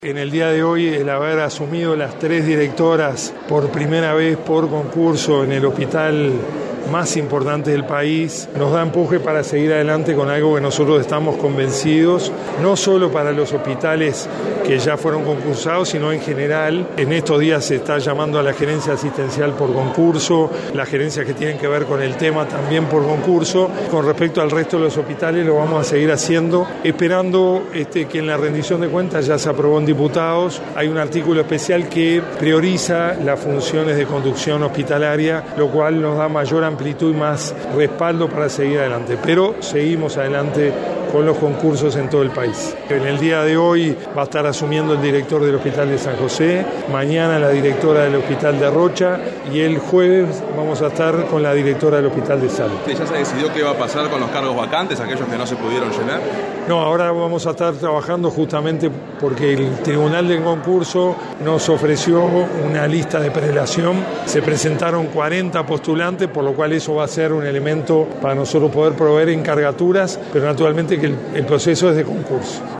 En el día de hoy, el haber asumido las 3 directoras por primera vez por concurso en el hospital más importante del país, nos da empuje para seguir adelante con algo que nosotros estamos convencidos, no solo para los hospitales que ya fueron concursados, sino en general. En estos días se está llamando a la gerencia asistencial por concurso, las gerencias que tienen que ver con el tema también por concurso. Con respecto al resto de los hospitales lo vamos a seguir haciendo, esperando que en la rendición de cuentas ya se aprobó en diputados. Hay un artículo especial que prioriza las funciones de conducción hospitalaria, lo cual nos da mayor amplitud y más respaldo para seguir adelante. Pero seguimos adelante con los concursos en todo el país. En el día de hoy va a estar asumiendo el director del Hospital de San José, mañana la directora del Hospital de Rocha y el jueves vamos a estar con la directora del Hospital de Salta. ¿Ya se decidió qué va a pasar con los cargos vacantes, aquellos que no se pudieron llenar? No, ahora vamos a estar trabajando justamente porque el Tribunal del Concurso nos ofreció una lista de prelación. Se presentaron 40 postulantes, por lo cual eso va a ser un elemento para nosotros poder proveer encargaturas, pero naturalmente que el proceso es de concurso.